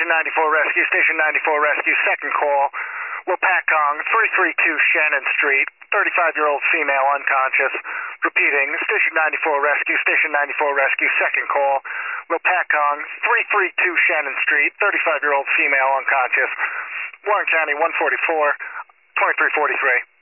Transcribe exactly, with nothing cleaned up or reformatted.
Station ninety-four Rescue, Station ninety-four Rescue, second call. Wapakong, three three two Shannon Street, thirty-five-year-old female unconscious. Repeating, Station ninety-four Rescue, Station ninety-four Rescue, second call. Wapakong, three three two Shannon Street, thirty-five-year-old female unconscious. Warren County, one forty-four, twenty-three forty-three.